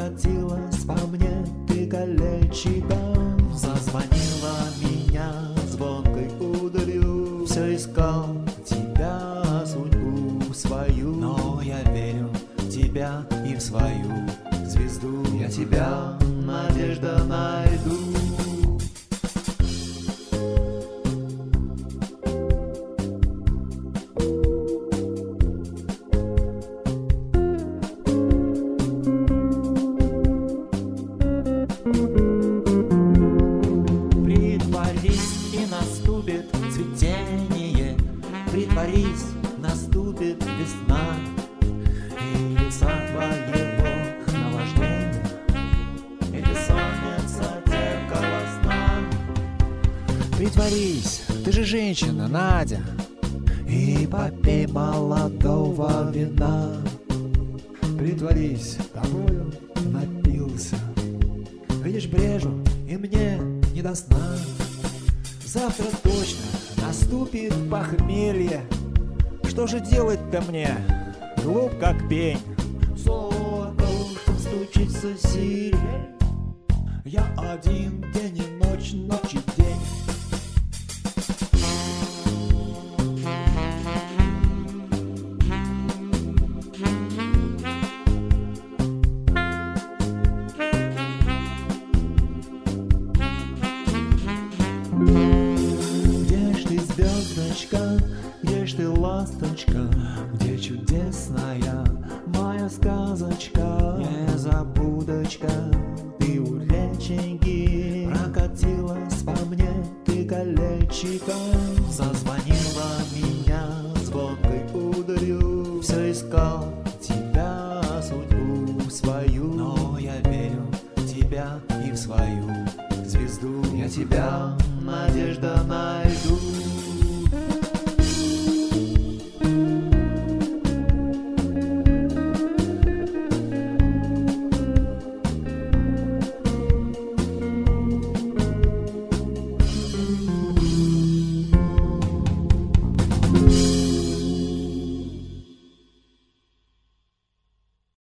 прокатилась по мне ты колечком. Зазвонила меня звонкой удалью. Все искал тебя, судьбу свою. Но я верю в тебя и в свою звезду. Я тебя, надежда, найду. Притворись, и наступит цветение. Притворись, наступит весна. И леса твоего наваждения, или солнце зеркало сна. Притворись, ты же женщина, Надя. И попей молодого вина. Притворись, тобою напился. Видишь, брежу, и мне не до сна. Завтра точно наступит похмелье. Что же делать-то мне? Глуп как пень. Золотом стучится сирень. Я один день и ночь, ночь и день. Где ж ты, звездочка, где ж ты, ласточка, где чудесная моя сказочка? Незабудочка, ты у реченьки прокатилась по мне ты колечком. Зазвонила меня звонкой удалью. Все искал тебя, судьбу свою. Но я верю в тебя и в свою звезду. Я тебя, надежда, найду.